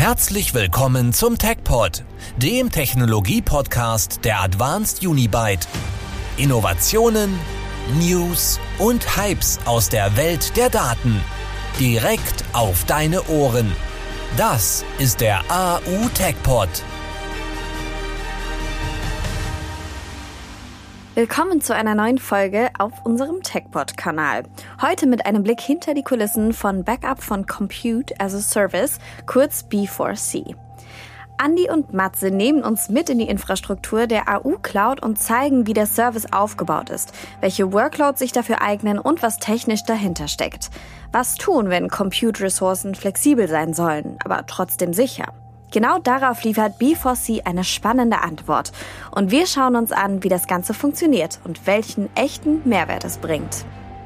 Herzlich willkommen zum TechPod, dem Technologie-Podcast der Advanced Unibyte. Innovationen, News und Hypes aus der Welt der Daten. Direkt auf deine Ohren. Das ist der AU TechPod. Willkommen zu einer neuen Folge auf unserem TechPod-Kanal. Heute mit einem Blick hinter die Kulissen von Backup von Compute as a Service, kurz B4C. Andi und Matze nehmen uns mit in die Infrastruktur der AU Cloud und zeigen, wie der Service aufgebaut ist, welche Workloads sich dafür eignen und was technisch dahinter steckt. Was tun, wenn Compute-Ressourcen flexibel sein sollen, aber trotzdem sicher? Genau darauf liefert B4C eine spannende Antwort. Und wir schauen uns an, wie das Ganze funktioniert und welchen echten Mehrwert es bringt.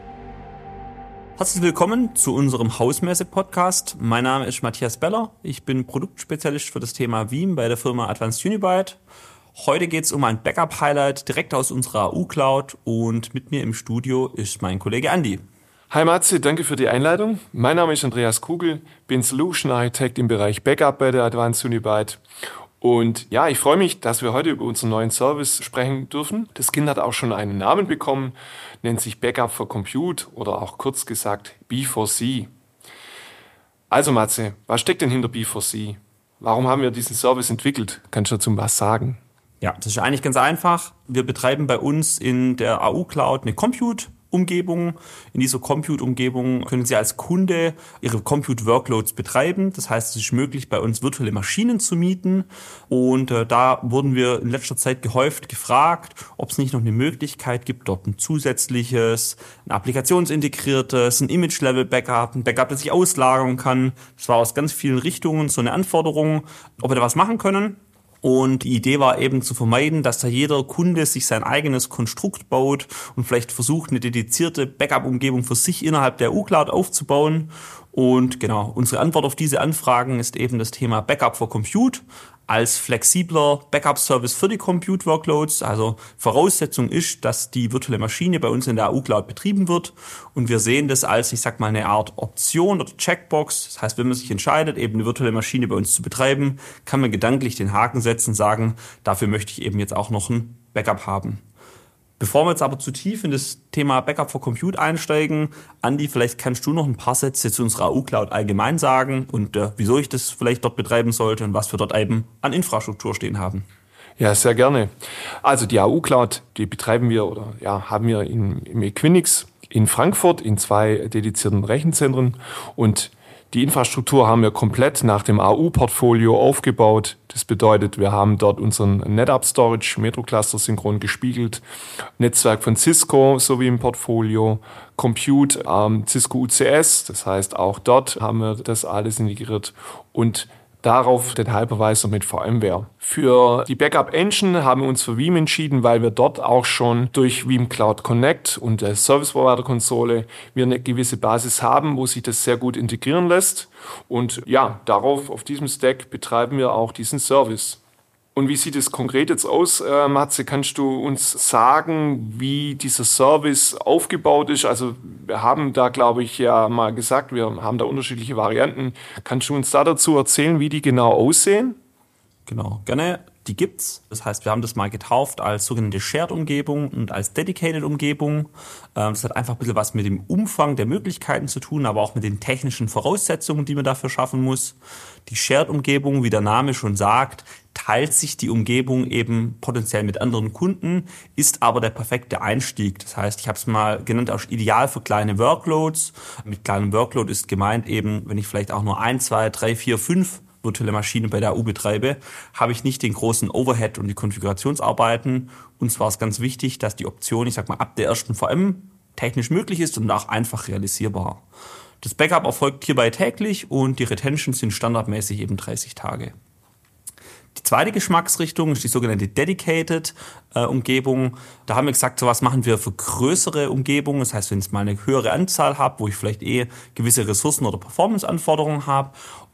Herzlich willkommen zu unserem Hausmesse-Podcast. Mein Name ist Matthias Beller. Ich bin Produktspezialist für das Thema Veeam bei der Firma Advanced Unibyte. Heute geht es um ein Backup-Highlight direkt aus unserer AU Cloud und mit mir im Studio ist mein Kollege Andi. Hi Matze, danke für die Einleitung. Mein Name ist Andreas Kugel, bin Solution Architect im Bereich Backup bei der Advanced Unibyte. Und ja, ich freue mich, dass wir heute über unseren neuen Service sprechen dürfen. Das Kind hat auch schon einen Namen bekommen, nennt sich Backup for Compute oder auch kurz gesagt B4C. Also Matze, was steckt denn hinter B4C? Warum haben wir diesen Service entwickelt? Kannst du dazu was sagen? Ja, das ist eigentlich ganz einfach. Wir betreiben bei uns in der AU Cloud eine Compute-Umgebung. In dieser Compute-Umgebung können Sie als Kunde Ihre Compute-Workloads betreiben. Das heißt, es ist möglich, bei uns virtuelle Maschinen zu mieten. Und da wurden wir in letzter Zeit gehäuft gefragt, ob es nicht noch eine Möglichkeit gibt, dort ein zusätzliches, ein applikationsintegriertes, ein Image-Level-Backup, ein Backup, das ich auslagern kann. Das war aus ganz vielen Richtungen so eine Anforderung, ob wir da was machen können. Und die Idee war eben zu vermeiden, dass da jeder Kunde sich sein eigenes Konstrukt baut und vielleicht versucht, eine dedizierte Backup-Umgebung für sich innerhalb der U-Cloud aufzubauen. Und genau, unsere Antwort auf diese Anfragen ist eben das Thema Backup for Compute als flexibler Backup-Service für die Compute-Workloads. Also Voraussetzung ist, dass die virtuelle Maschine bei uns in der AU Cloud betrieben wird. Und wir sehen das als, ich sag mal, eine Art Option oder Checkbox. Das heißt, wenn man sich entscheidet, eben eine virtuelle Maschine bei uns zu betreiben, kann man gedanklich den Haken setzen und sagen, dafür möchte ich eben jetzt auch noch ein Backup haben. Bevor wir jetzt aber zu tief in das Thema Backup for Compute einsteigen, Andi, vielleicht kannst du noch ein paar Sätze zu unserer AU Cloud allgemein sagen und wieso ich das vielleicht dort betreiben sollte und was wir dort eben an Infrastruktur stehen haben. Ja, sehr gerne. Also die AU Cloud, die betreiben wir haben wir im Equinix in Frankfurt in 2 dedizierten Rechenzentren und die Infrastruktur haben wir komplett nach dem AU-Portfolio aufgebaut. Das bedeutet, wir haben dort unseren NetApp Storage, Metro-Cluster synchron gespiegelt, Netzwerk von Cisco sowie im Portfolio, Compute, Cisco UCS, das heißt auch dort haben wir das alles integriert und darauf den Hypervisor mit VMware. Für die Backup Engine haben wir uns für Veeam entschieden, weil wir dort auch schon durch Veeam Cloud Connect und der Service Provider Konsole wir eine gewisse Basis haben, wo sich das sehr gut integrieren lässt. Und ja, auf diesem Stack betreiben wir auch diesen Service. Und wie sieht es konkret jetzt aus, Matze? Kannst du uns sagen, wie dieser Service aufgebaut ist? Also wir haben da, glaube ich, ja mal gesagt, wir haben da unterschiedliche Varianten. Kannst du uns da dazu erzählen, wie die genau aussehen? Genau, gerne. Die gibt's. Das heißt, wir haben das mal getauft als sogenannte Shared-Umgebung und als Dedicated-Umgebung. Das hat einfach ein bisschen was mit dem Umfang der Möglichkeiten zu tun, aber auch mit den technischen Voraussetzungen, die man dafür schaffen muss. Die Shared-Umgebung, wie der Name schon sagt, teilt sich die Umgebung eben potenziell mit anderen Kunden, ist aber der perfekte Einstieg. Das heißt, ich habe es mal genannt, auch ideal für kleine Workloads. Mit kleinem Workload ist gemeint eben, wenn ich vielleicht auch nur 1, 2, 3, 4, 5 virtuelle Maschine bei der AU betreibe, habe ich nicht den großen Overhead und die Konfigurationsarbeiten. Uns war es ganz wichtig, dass die Option, ich sag mal, ab der ersten VM technisch möglich ist und auch einfach realisierbar. Das Backup erfolgt hierbei täglich und die Retentions sind standardmäßig eben 30 Tage. Die zweite Geschmacksrichtung ist die sogenannte Dedicated-Umgebung. Da haben wir gesagt, sowas machen wir für größere Umgebungen. Das heißt, wenn ich mal eine höhere Anzahl habe, wo ich vielleicht gewisse Ressourcen oder Performance-Anforderungen habe.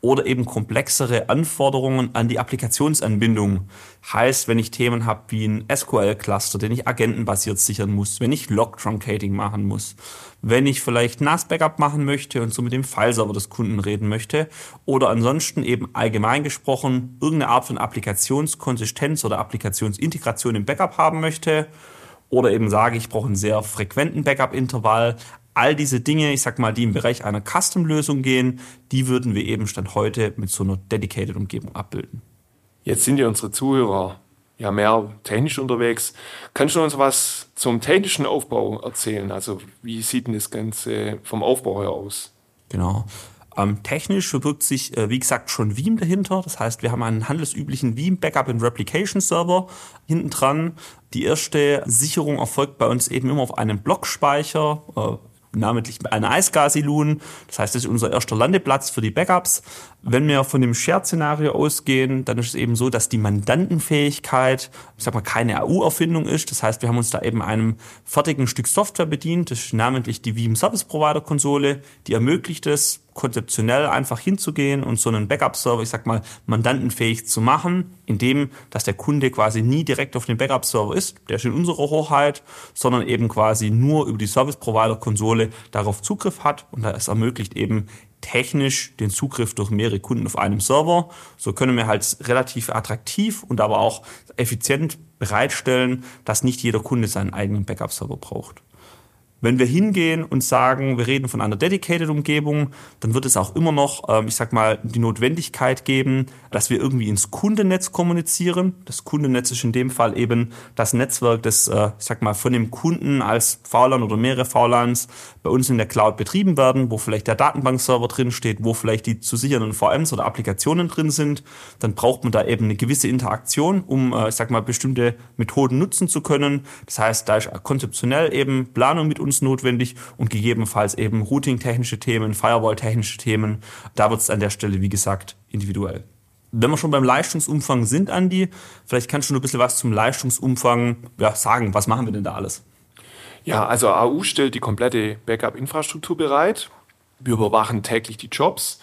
oder eben komplexere Anforderungen an die Applikationsanbindung. Heißt, wenn ich Themen habe wie ein SQL-Cluster, den ich agentenbasiert sichern muss, wenn ich Log-Truncating machen muss, wenn ich vielleicht NAS-Backup machen möchte und so mit dem Fileserver des Kunden reden möchte oder ansonsten eben allgemein gesprochen irgendeine Art von Applikationskonsistenz oder Applikationsintegration im Backup haben möchte oder eben sage, ich brauche einen sehr frequenten Backup-Intervall. All diese Dinge, ich sag mal, die im Bereich einer Custom-Lösung gehen, die würden wir eben Stand heute mit so einer Dedicated-Umgebung abbilden. Jetzt sind ja unsere Zuhörer ja mehr technisch unterwegs. Kannst du uns was zum technischen Aufbau erzählen? Also wie sieht denn das Ganze vom Aufbau her aus? Genau. Technisch verbirgt sich, wie gesagt, schon Veeam dahinter. Das heißt, wir haben einen handelsüblichen Veeam Backup and Replication Server hinten dran. Die erste Sicherung erfolgt bei uns eben immer auf einem Blockspeicher, namentlich einer iSCSI-LUN. Das heißt, das ist unser erster Landeplatz für die Backups. Wenn wir von dem Shared-Szenario ausgehen, dann ist es eben so, dass die Mandantenfähigkeit, ich sag mal, keine AU-Erfindung ist. Das heißt, wir haben uns da eben einem fertigen Stück Software bedient. Das ist namentlich die Veeam Service Provider Konsole. Die ermöglicht es, konzeptionell einfach hinzugehen und so einen Backup-Server, ich sag mal, mandantenfähig zu machen, indem, dass der Kunde quasi nie direkt auf dem Backup-Server ist, der ist in unserer Hochheit, sondern eben quasi nur über die Service-Provider-Konsole darauf Zugriff hat und das ermöglicht eben technisch den Zugriff durch mehrere Kunden auf einem Server. So können wir halt relativ attraktiv und aber auch effizient bereitstellen, dass nicht jeder Kunde seinen eigenen Backup-Server braucht. Wenn wir hingehen und sagen, wir reden von einer Dedicated-Umgebung, dann wird es auch immer noch, ich sag mal, die Notwendigkeit geben, dass wir irgendwie ins Kundennetz kommunizieren. Das Kundennetz ist in dem Fall eben das Netzwerk, das, ich sag mal, von dem Kunden als VLAN oder mehrere VLANs bei uns in der Cloud betrieben werden, wo vielleicht der Datenbankserver drin steht, wo vielleicht die zu sichernden VMs oder Applikationen drin sind. Dann braucht man da eben eine gewisse Interaktion, um, ich sag mal, bestimmte Methoden nutzen zu können. Das heißt, da ist konzeptionell eben Planung mit uns notwendig und gegebenenfalls eben Routing-technische Themen, Firewall-technische Themen. Da wird es an der Stelle, wie gesagt, individuell. Wenn wir schon beim Leistungsumfang sind, Andi, vielleicht kannst du noch ein bisschen was zum Leistungsumfang sagen. Was machen wir denn da alles? Ja, also AU stellt die komplette Backup-Infrastruktur bereit. Wir überwachen täglich die Jobs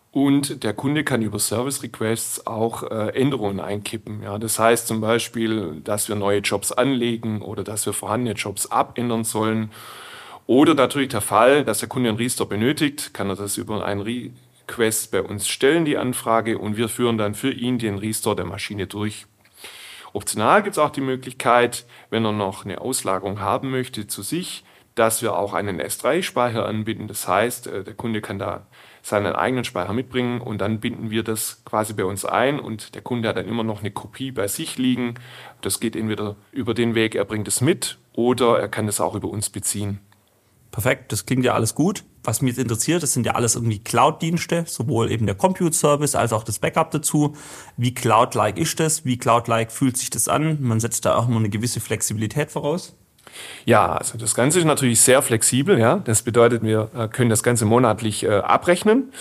und der Kunde kann über Service-Requests auch Änderungen einkippen. Ja, das heißt zum Beispiel, dass wir neue Jobs anlegen oder dass wir vorhandene Jobs abändern sollen. Oder natürlich der Fall, dass der Kunde einen Restore benötigt, kann er das über einen Request bei uns stellen, die Anfrage, und wir führen dann für ihn den Restore der Maschine durch. Optional gibt es auch die Möglichkeit, wenn er noch eine Auslagerung haben möchte zu sich, dass wir auch einen S3-Speicher anbieten. Das heißt, der Kunde kann da seinen eigenen Speicher mitbringen und dann binden wir das quasi bei uns ein und der Kunde hat dann immer noch eine Kopie bei sich liegen. Das geht entweder über den Weg, er bringt es mit oder er kann das auch über uns beziehen. Perfekt, das klingt ja alles gut. Was mich jetzt interessiert, das sind ja alles irgendwie Cloud-Dienste, sowohl eben der Compute-Service als auch das Backup dazu. Wie Cloud-like ist das? Wie Cloud-like fühlt sich das an? Man setzt da auch immer eine gewisse Flexibilität voraus. Ja, also das Ganze ist natürlich sehr flexibel. Ja, das bedeutet, wir können das Ganze monatlich abrechnen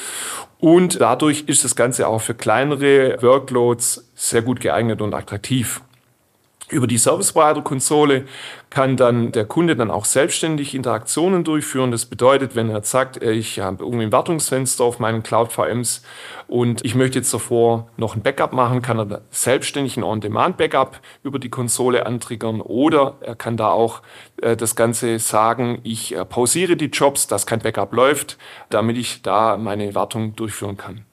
und dadurch ist das Ganze auch für kleinere Workloads sehr gut geeignet und attraktiv. Über die Service-Provider-Konsole kann dann der Kunde dann auch selbstständig Interaktionen durchführen. Das bedeutet, wenn er sagt, ich habe irgendwie ein Wartungsfenster auf meinen Cloud-VMs und ich möchte jetzt davor noch ein Backup machen, kann er selbstständig ein On-Demand-Backup über die Konsole antriggern oder er kann da auch das Ganze sagen, ich pausiere die Jobs, dass kein Backup läuft, damit ich da meine Wartung durchführen kann.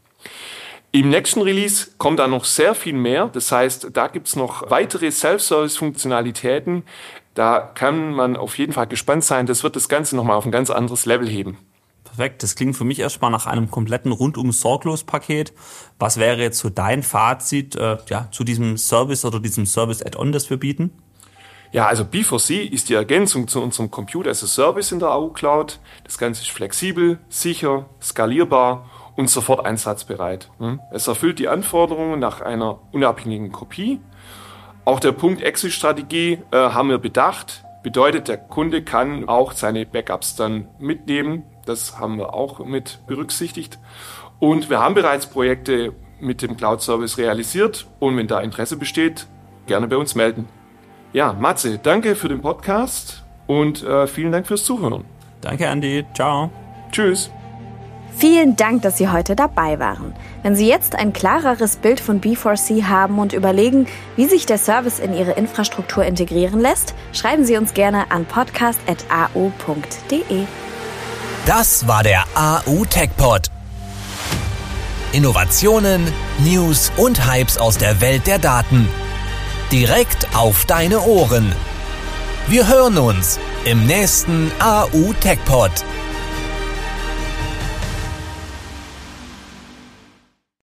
Im nächsten Release kommt da noch sehr viel mehr. Das heißt, da gibt es noch weitere Self-Service-Funktionalitäten. Da kann man auf jeden Fall gespannt sein. Das wird das Ganze nochmal auf ein ganz anderes Level heben. Perfekt, das klingt für mich erstmal nach einem kompletten rundum-sorglos-Paket. Was wäre jetzt so dein Fazit zu diesem Service oder diesem Service-Add-on, das wir bieten? Ja, also B4C ist die Ergänzung zu unserem Compute as a Service in der AU Cloud. Das Ganze ist flexibel, sicher, skalierbar und sofort einsatzbereit. Es erfüllt die Anforderungen nach einer unabhängigen Kopie. Auch der Punkt Exit-Strategie haben wir bedacht. Bedeutet, der Kunde kann auch seine Backups dann mitnehmen. Das haben wir auch mit berücksichtigt. Und wir haben bereits Projekte mit dem Cloud-Service realisiert. Und wenn da Interesse besteht, gerne bei uns melden. Ja, Matze, danke für den Podcast und vielen Dank fürs Zuhören. Danke, Andi. Ciao. Tschüss. Vielen Dank, dass Sie heute dabei waren. Wenn Sie jetzt ein klareres Bild von B4C haben und überlegen, wie sich der Service in Ihre Infrastruktur integrieren lässt, schreiben Sie uns gerne an podcast@au.de. Das war der AU TechPod. Innovationen, News und Hypes aus der Welt der Daten. Direkt auf deine Ohren. Wir hören uns im nächsten AU TechPod.